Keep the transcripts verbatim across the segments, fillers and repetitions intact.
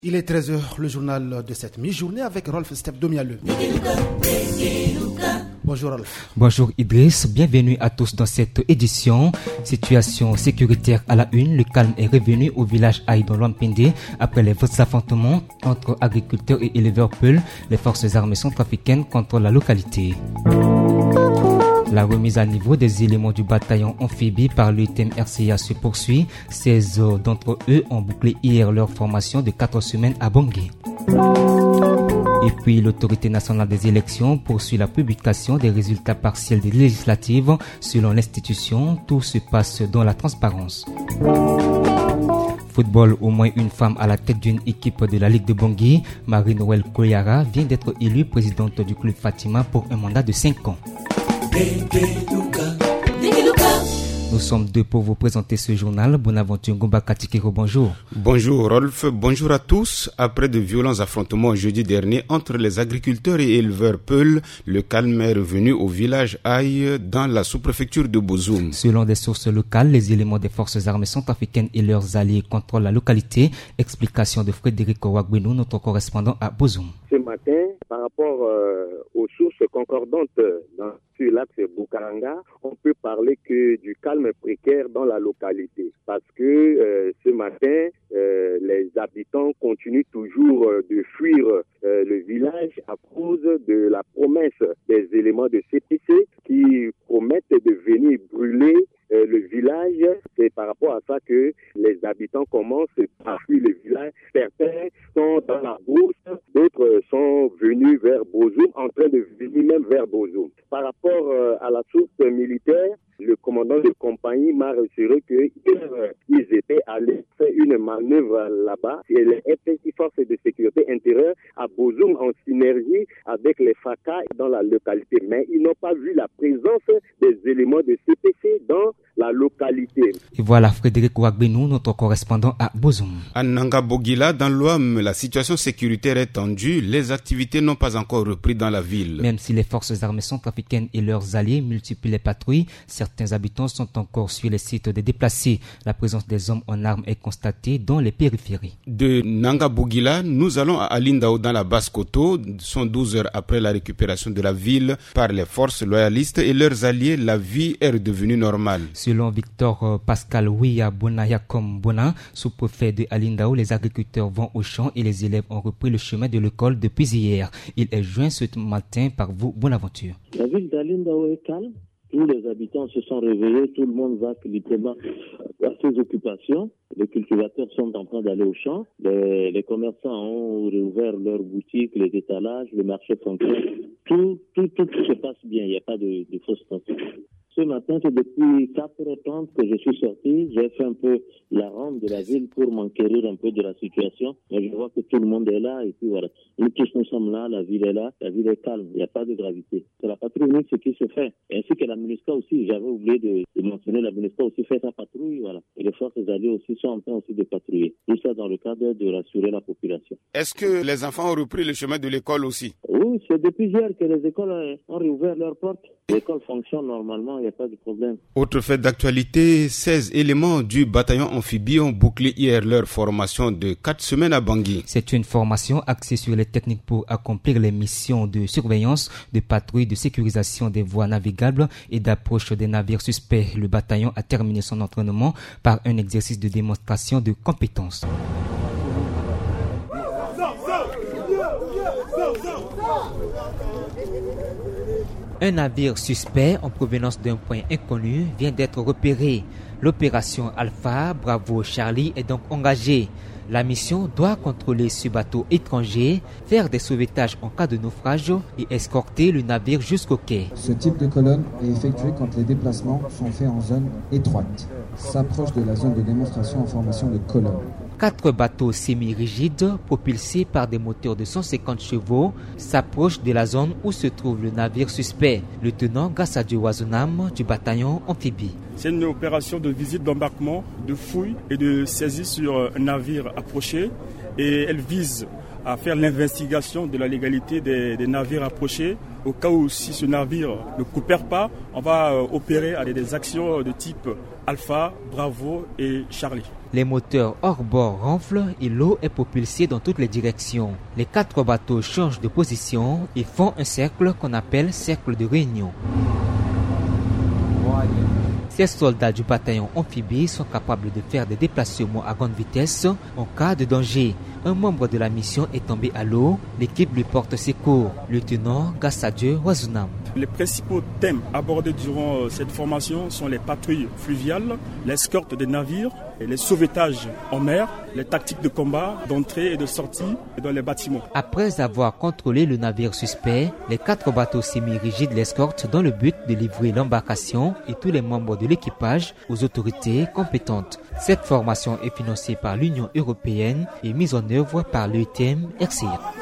Il est treize heures, le journal de cette mi-journée avec Rolf Step Domialeux. Bonjour Rolf. Bonjour Idriss, bienvenue à tous dans cette édition. Situation sécuritaire à la une, le calme est revenu au village Aïe dans l'Ompende après les votes affrontements entre agriculteurs et éleveurs Peul. Les forces armées centrafricaines contrôlent la localité. La remise à niveau des éléments du bataillon amphibie par l'U T M R C A se poursuit. seize d'entre eux ont bouclé hier leur formation de quatre semaines à Bangui. Et puis l'autorité nationale des élections poursuit la publication des résultats partiels des législatives. Selon l'institution, tout se passe dans la transparence. Football, au moins une femme à la tête d'une équipe de la Ligue de Bangui. Marie-Noël Koyara vient d'être élue présidente du club Fatima pour un mandat de cinq ans. Nous sommes deux pour vous présenter ce journal. Bonaventure Ngomba Katikiro, bonjour. Bonjour Rolf, bonjour à tous. Après de violents affrontements jeudi dernier entre les agriculteurs et éleveurs Peul, le calme est revenu au village Aïe dans la sous-préfecture de Bozoum. Selon des sources locales, les éléments des forces armées centrafricaines et leurs alliés contrôlent la localité. Explication de Frédéric Ouagbenou, notre correspondant à Bozoum. Ce matin, par rapport euh, aux sources concordantes dans sur l'axe Bukaranga, on peut parler que du calme précaire dans la localité. Parce que euh, ce matin, euh, les habitants continuent toujours euh, de fuir euh, le village à cause de la promesse des éléments de C P C qui promettent de venir brûler euh, le village. C'est par rapport à ça que les habitants commencent à fuir le village. Certains sont dans la bourse, d'autres sont venus vers Bozoum, en train de venir même vers Bozoum. Par rapport euh, à la source militaire, le commandant de compagnie m'a rassuré qu'ils étaient allés faire une manœuvre là-bas et les F S I, forces de sécurité intérieure, à Bozoum en synergie avec les F A C A dans la localité. Mais ils n'ont pas vu la présence des éléments de C P C dans la localité. Et voilà Frédéric Ouagbenou, notre correspondant à Bozoum. À Nangabogila, dans l'Ouam, la situation sécuritaire est tendue. Les activités n'ont pas encore repris dans la ville. Même si les forces armées centrafricaines et leurs alliés multiplient les patrouilles, certains habitants sont encore sur les sites des déplacés. La présence des hommes en armes est constatée dans les périphéries. De Nangabogila, nous allons à Alindao dans la Basse-Koto. Sont douze heures après la récupération de la ville par les forces loyalistes et leurs alliés. La vie est redevenue normale. Selon Victor Pascal Ouya Bonayakom Bona, sous-préfet de Alindao, les agriculteurs vont au champ et les élèves ont repris le chemin de l'école depuis hier. Il est joint ce matin par vous, Bonaventure. La ville d'Alindao est calme. Tous les habitants se sont réveillés, tout le monde va librement à ses occupations. Les cultivateurs sont en train d'aller au champ. Les, les commerçants ont réouvert leurs boutiques, les étalages, le marché fonctionne. Tout, tout, tout se passe bien, il n'y a pas de, de fausses tensions. Ce matin, c'est depuis quatre heures trente que je suis sorti. J'ai fait un peu la ronde de la ville pour m'enquérir un peu de la situation. Mais je vois que tout le monde est là et puis voilà. Nous tous, nous sommes là, la ville est là, la ville est calme, il n'y a pas de gravité. C'est la patrouille ce qui se fait. Ainsi que la MINUSCA aussi, j'avais oublié de, de mentionner, la MINUSCA aussi fait sa patrouille, voilà. Et les forces alliées aussi sont en train aussi de patrouiller. Tout ça dans le cadre de rassurer la population. Est-ce que les enfants ont repris le chemin de l'école aussi? Oui, c'est depuis hier que les écoles ont réouvert leurs portes. L'école fonctionne normalement, il n'y a pas de problème. Autre fait d'actualité, seize éléments du bataillon amphibie ont bouclé hier leur formation de quatre semaines à Bangui. C'est une formation axée sur les techniques pour accomplir les missions de surveillance, de patrouille, de sécurisation des voies navigables et d'approche des navires suspects. Le bataillon a terminé son entraînement par un exercice de démonstration de compétences. Un navire suspect en provenance d'un point inconnu vient d'être repéré. L'opération Alpha Bravo Charlie est donc engagée. La mission doit contrôler ce bateau étranger, faire des sauvetages en cas de naufrage et escorter le navire jusqu'au quai. Ce type de colonne est effectué quand les déplacements sont faits en zone étroite, s'approche de la zone de démonstration en formation de colonne. Quatre bateaux semi-rigides, propulsés par des moteurs de cent cinquante chevaux, s'approchent de la zone où se trouve le navire suspect. Lieutenant Gassadio Wazunam du bataillon amphibie. C'est une opération de visite d'embarquement, de fouille et de saisie sur un navire approché. Et elle vise à faire l'investigation de la légalité des, des navires approchés. Au cas où si ce navire ne coopère pas, on va opérer à des, des actions de type Alpha, Bravo et Charlie. Les moteurs hors bord ronflent et l'eau est propulsée dans toutes les directions. Les quatre bateaux changent de position et font un cercle qu'on appelle cercle de réunion. Ces soldats du bataillon amphibie sont capables de faire des déplacements à grande vitesse en cas de danger. Un membre de la mission est tombé à l'eau, l'équipe lui porte secours. Lieutenant Gassadieu Wazunam. Les principaux thèmes abordés durant cette formation sont les patrouilles fluviales, l'escorte des navires, et les sauvetages en mer, les tactiques de combat, d'entrée et de sortie dans les bâtiments. Après avoir contrôlé le navire suspect, les quatre bateaux semi-rigides l'escortent dans le but de livrer l'embarcation et tous les membres de l'équipage aux autorités compétentes. Cette formation est financée par l'Union européenne et mise en œuvre par l'E U T M R C A.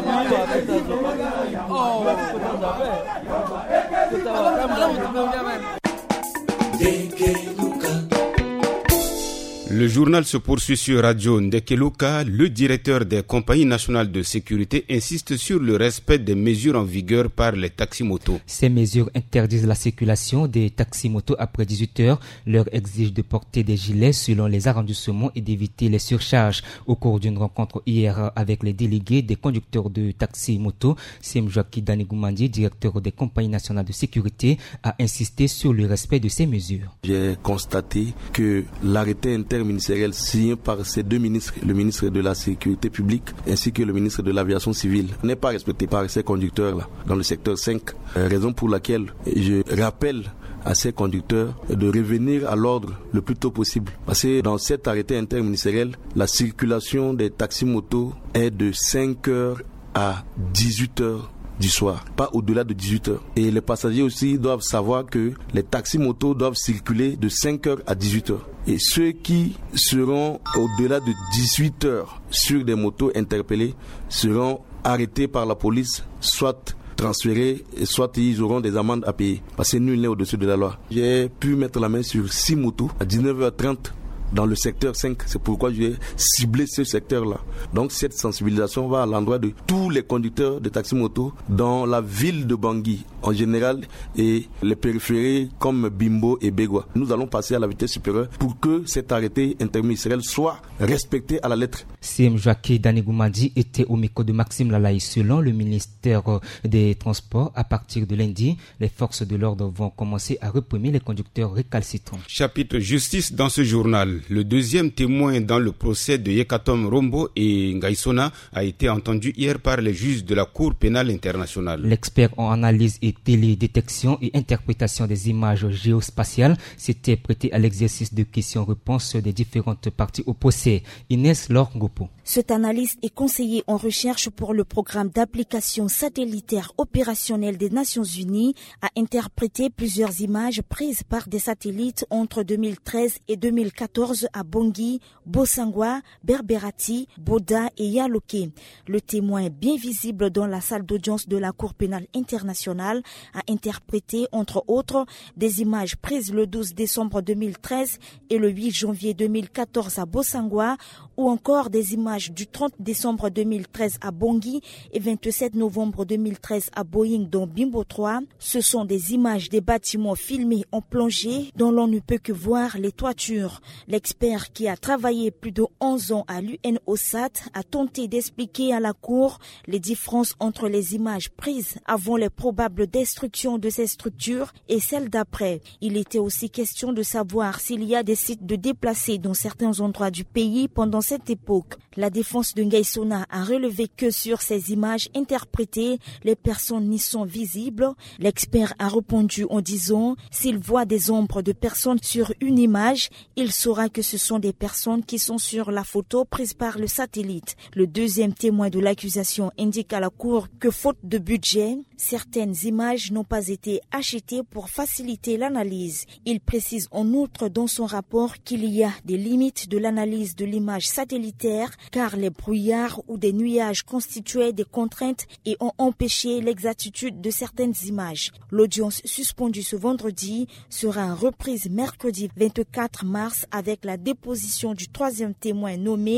Le journal se poursuit sur Radio Ndekeluka. Le directeur des compagnies nationales de sécurité insiste sur le respect des mesures en vigueur par les taximotos. Ces mesures interdisent la circulation des taximotos après dix-huit heures, leur exigent de porter des gilets selon les arrondissements et d'éviter les surcharges. Au cours d'une rencontre hier avec les délégués des conducteurs de taximotos, Semjoaki Danigumandi, directeur des compagnies nationales de sécurité, a insisté sur le respect de ces mesures. J'ai constaté que l'arrêté inter ministériel signé par ces deux ministres, le ministre de la Sécurité publique ainsi que le ministre de l'Aviation civile, n'est pas respecté par ces conducteurs-là dans le secteur cinq. Euh, raison pour laquelle je rappelle à ces conducteurs de revenir à l'ordre le plus tôt possible. Parce que dans cet arrêté interministériel, la circulation des taxis-motos est de cinq heures à dix-huit heures du soir, pas au-delà de dix-huit heures. Et les passagers aussi doivent savoir que les taxis-motos doivent circuler de cinq heures à dix-huit heures. Et ceux qui seront au-delà de dix-huit heures sur des motos interpellées seront arrêtés par la police, soit transférés, soit ils auront des amendes à payer. Parce que nul n'est au-dessus de la loi. J'ai pu mettre la main sur six motos à dix-neuf heures trente dans le secteur cinq. C'est pourquoi j'ai ciblé ce secteur-là. Donc cette sensibilisation va à l'endroit de tous les conducteurs de taxi-moto dans la ville de Bangui en général et les périphéries comme Bimbo et Begwa. Nous allons passer à la vitesse supérieure pour que cet arrêté interministériel soit respecté à la lettre. Semjoaki Danigumandi était au micro de Maxime Lalaï. Selon le ministère des Transports, à partir de lundi, les forces de l'ordre vont commencer à réprimer les conducteurs récalcitrants. Chapitre justice dans ce journal. Le deuxième témoin dans le procès de Yekatom Rombo et Ngaïsona a été entendu hier par les juges de la Cour pénale internationale. L'expert en analyse et télédétection et interprétation des images géospatiales s'était prêté à l'exercice de questions-réponses des différentes parties au procès. Inès Lorgopo. Cet analyste est conseiller en recherche pour le programme d'application satellitaire opérationnel des Nations Unies, a interprété plusieurs images prises par des satellites entre deux mille treize et deux mille quatorze à Bangui, Bosangwa, Berberati, Boda et Yaloké. Le témoin bien visible dans la salle d'audience de la Cour pénale internationale a interprété entre autres des images prises le douze décembre deux mille treize et le huit janvier deux mille quatorze à Bosangwa, ou encore des images du trente décembre deux mille treize à Bangui et vingt-sept novembre deux mille treize à Boeing dans Bimbo trois. Ce sont des images des bâtiments filmés en plongée dont l'on ne peut que voir les toitures. L'expert qui a travaillé plus de onze ans à l'U N O S A T a tenté d'expliquer à la Cour les différences entre les images prises avant les probables destructions de ces structures et celles d'après. Il était aussi question de savoir s'il y a des sites de déplacés dans certains endroits du pays pendant cette époque. La défense de Ngaïsona a relevé que sur ces images interprétées, les personnes n'y sont visibles. L'expert a répondu en disant s'il voit des ombres de personnes sur une image, il saura que ce sont des personnes qui sont sur la photo prise par le satellite. Le deuxième témoin de l'accusation indique à la Cour que faute de budget, certaines images n'ont pas été achetées pour faciliter l'analyse. Il précise en outre dans son rapport qu'il y a des limites de l'analyse de l'image satellitaire car les brouillards ou des nuages constituaient des contraintes et ont empêché l'exactitude de certaines images. L'audience suspendue ce vendredi sera reprise mercredi vingt-quatre mars avec la déposition du troisième témoin nommé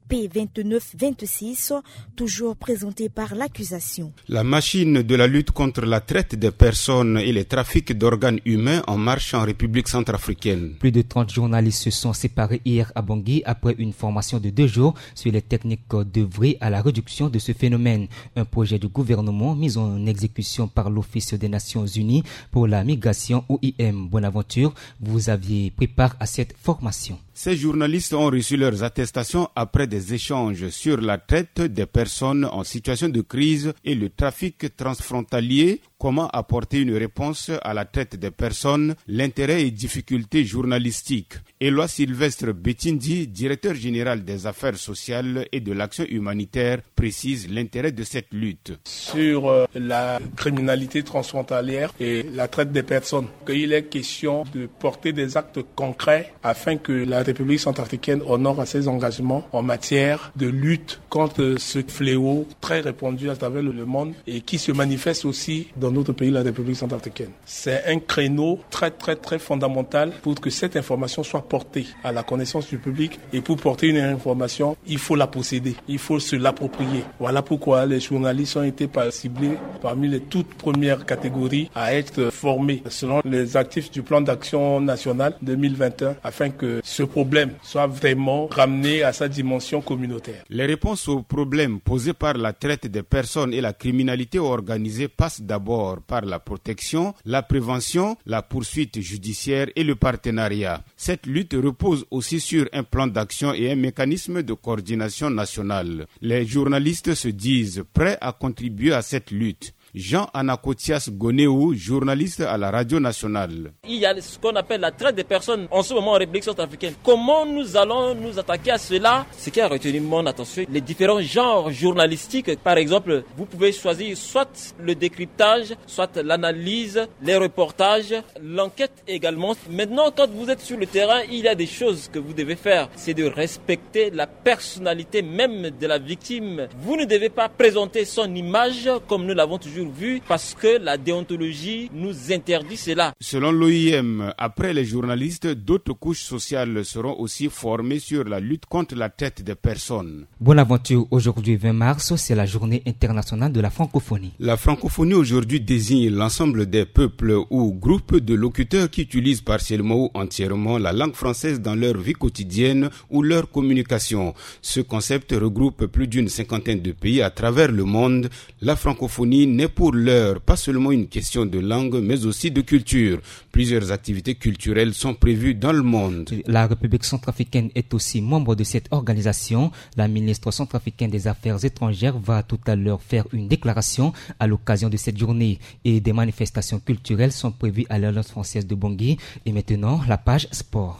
P vingt-neuf vingt-six, toujours présenté par l'accusation. La machine de la lutte contre la traite des personnes et les trafics d'organes humains en marche en République centrafricaine. Plus de trente journalistes se sont séparés hier à Bangui après une formation de deux jours sur les techniques d'œuvrer à la réduction de ce phénomène. Un projet du gouvernement mis en exécution par l'Office des Nations Unies pour la migration O I M. Bonaventure, vous aviez pris part à cette formation. Ces journalistes ont reçu leurs attestations après des échanges sur la traite des personnes en situation de crise et le trafic transfrontalier, comment apporter une réponse à la traite des personnes, l'intérêt et difficultés journalistiques. Éloi Sylvestre Betindi, directeur général des affaires sociales et de l'action humanitaire, précise l'intérêt de cette lutte. Sur euh, la criminalité transfrontalière et la traite des personnes, qu'il est question de porter des actes concrets afin que la République centrafricaine honore à ses engagements en matière de lutte contre ce fléau très répandu à travers le monde et qui se manifeste aussi dans notre pays, la République centrafricaine. C'est un créneau très très très fondamental pour que cette information soit portée à la connaissance du public, et pour porter une information, il faut la posséder, il faut se l'approprier. Voilà pourquoi les journalistes ont été ciblés parmi les toutes premières catégories à être formés selon les actifs du plan d'action national deux mille vingt et un afin que ce problème soit vraiment ramené à sa dimension communautaire. Les réponses aux problèmes posés par la traite des personnes et la criminalité organisée passent d'abord par la protection, la prévention, la poursuite judiciaire et le partenariat. Cette lutte repose aussi sur un plan d'action et un mécanisme de coordination nationale. Les journalistes se disent prêts à contribuer à cette lutte. Jean Anakotias Gonéou, journaliste à la radio nationale. Il y a ce qu'on appelle la traite des personnes en ce moment en République centrafricaine. Comment nous allons nous attaquer à cela? Ce qui a retenu mon attention, les différents genres journalistiques. Par exemple, vous pouvez choisir soit le décryptage, soit l'analyse, les reportages, l'enquête également. Maintenant, quand vous êtes sur le terrain, il y a des choses que vous devez faire. C'est de respecter la personnalité même de la victime. Vous ne devez pas présenter son image comme nous l'avons toujours vu, parce que la déontologie nous interdit cela. Selon l'O I M, après les journalistes, d'autres couches sociales seront aussi formées sur la lutte contre la traite des personnes. Bonaventure, aujourd'hui vingt mars, c'est la journée internationale de la francophonie. La francophonie aujourd'hui désigne l'ensemble des peuples ou groupes de locuteurs qui utilisent partiellement ou entièrement la langue française dans leur vie quotidienne ou leur communication. Ce concept regroupe plus d'une cinquantaine de pays à travers le monde. La francophonie n'est pour l'heure pas seulement une question de langue, mais aussi de culture. Plusieurs activités culturelles sont prévues dans le monde. La République centrafricaine est aussi membre de cette organisation. La ministre centrafricaine des Affaires étrangères va tout à l'heure faire une déclaration à l'occasion de cette journée. Et des manifestations culturelles sont prévues à l'Alliance française de Bangui. Et maintenant, la page sport.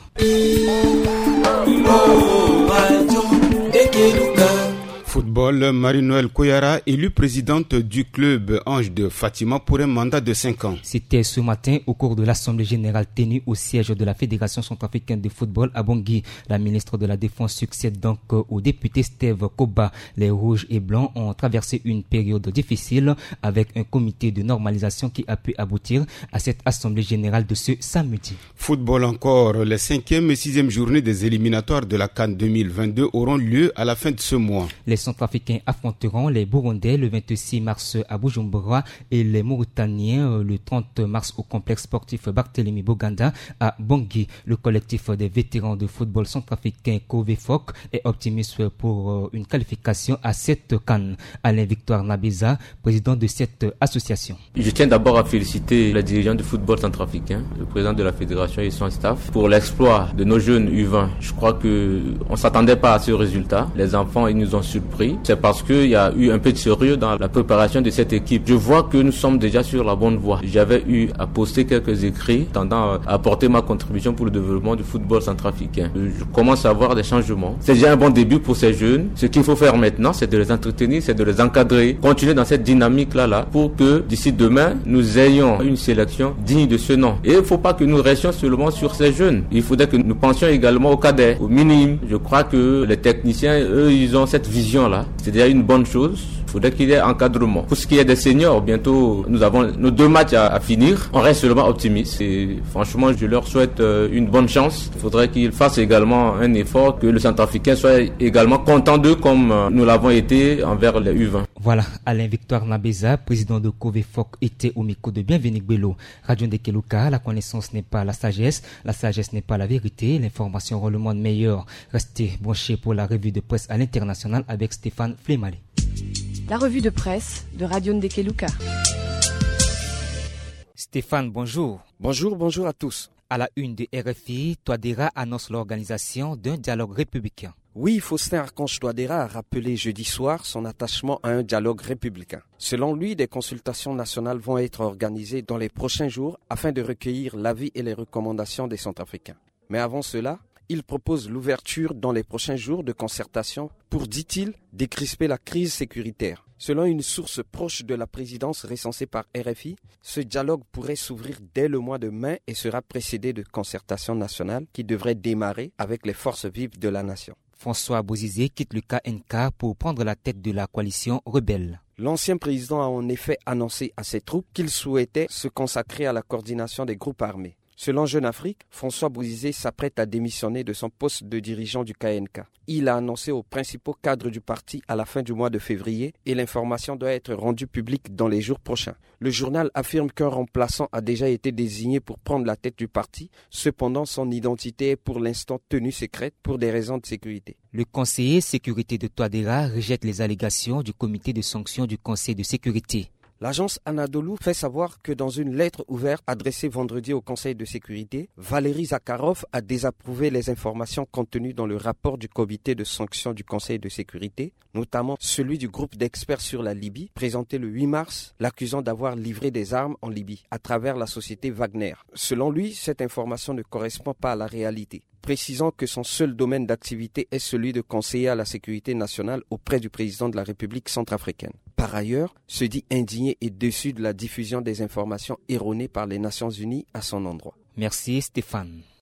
Football, Marie-Noël Koyara, élue présidente du club Ange de Fatima pour un mandat de cinq ans. C'était ce matin au cours de l'Assemblée générale tenue au siège de la Fédération centrafricaine de football à Bangui. La ministre de la Défense succède donc au député Steve Koba. Les Rouges et Blancs ont traversé une période difficile avec un comité de normalisation qui a pu aboutir à cette Assemblée générale de ce samedi. Football encore, les cinquième et sixième journées des éliminatoires de la CAN deux mille vingt-deux auront lieu à la fin de ce mois. Les Centrafricains affronteront les Burundais le vingt-six mars à Bujumbura et les Mauritaniens le trente mars au complexe sportif Barthélemy Boganda à Bangui. Le collectif des vétérans de football centrafricain Kovefok est optimiste pour une qualification à cette CAN. Alain Victoire Nabeza, président de cette association. Je tiens d'abord à féliciter les dirigeants du football centrafricain, le président de la fédération et son staff, pour l'exploit de nos jeunes U vingt. Je crois qu'on ne s'attendait pas à ce résultat. Les enfants, ils nous ont surpris. C'est parce qu'il y a eu un peu de sérieux dans la préparation de cette équipe. Je vois que nous sommes déjà sur la bonne voie. J'avais eu à poster quelques écrits tendant à apporter ma contribution pour le développement du football centrafricain. Je commence à voir des changements. C'est déjà un bon début pour ces jeunes. Ce qu'il faut faire maintenant, c'est de les entretenir, c'est de les encadrer, continuer dans cette dynamique-là là, pour que d'ici demain, nous ayons une sélection digne de ce nom. Et il ne faut pas que nous restions seulement sur ces jeunes. Il faudrait que nous pensions également aux cadets, aux minimes. Je crois que les techniciens, eux, ils ont cette vision là. C'est déjà une bonne chose. Il faudrait qu'il y ait encadrement. Pour ce qui est des seniors, bientôt nous avons nos deux matchs à, à finir. On reste seulement optimiste et franchement je leur souhaite une bonne chance. Il faudrait qu'ils fassent également un effort, que le Centrafricain soit également content d'eux comme nous l'avons été envers les U vingt. Voilà, Alain Victoire Nabeza, président de Covefoc, était au micro de Bienvenue Bello. Radio Ndekeluka, la connaissance n'est pas la sagesse, la sagesse n'est pas la vérité, l'information rend le monde meilleur. Restez branchés pour la revue de presse à l'international avec Stéphane Flemali. La revue de presse de Radio Ndekeluka. Stéphane, bonjour. Bonjour, bonjour à tous. À la une de R F I, Touadéra annonce l'organisation d'un dialogue républicain. Oui, Faustin Archange Touadéra a rappelé jeudi soir son attachement à un dialogue républicain. Selon lui, des consultations nationales vont être organisées dans les prochains jours afin de recueillir l'avis et les recommandations des Centrafricains. Mais avant cela, il propose l'ouverture dans les prochains jours de concertation pour, dit-il, décrisper la crise sécuritaire. Selon une source proche de la présidence recensée par R F I, ce dialogue pourrait s'ouvrir dès le mois de mai et sera précédé de concertations nationales qui devraient démarrer avec les forces vives de la nation. François Bozizé quitte le K N K pour prendre la tête de la coalition rebelle. L'ancien président a en effet annoncé à ses troupes qu'il souhaitait se consacrer à la coordination des groupes armés. Selon Jeune Afrique, François Bozizé s'apprête à démissionner de son poste de dirigeant du K N K. Il a annoncé aux principaux cadres du parti à la fin du mois de février et l'information doit être rendue publique dans les jours prochains. Le journal affirme qu'un remplaçant a déjà été désigné pour prendre la tête du parti. Cependant, son identité est pour l'instant tenue secrète pour des raisons de sécurité. Le conseiller sécurité de Touadéra rejette les allégations du comité de sanctions du Conseil de sécurité. L'agence Anadolu fait savoir que dans une lettre ouverte adressée vendredi au Conseil de sécurité, Valérie Zakharov a désapprouvé les informations contenues dans le rapport du comité de sanctions du Conseil de sécurité, notamment celui du groupe d'experts sur la Libye, présenté le huit mars, l'accusant d'avoir livré des armes en Libye à travers la société Wagner. Selon lui, cette information ne correspond pas à la réalité, précisant que son seul domaine d'activité est celui de conseiller à la sécurité nationale auprès du président de la République centrafricaine. Par ailleurs, se dit indigné et déçu de la diffusion des informations erronées par les Nations Unies à son endroit. Merci Stéphane.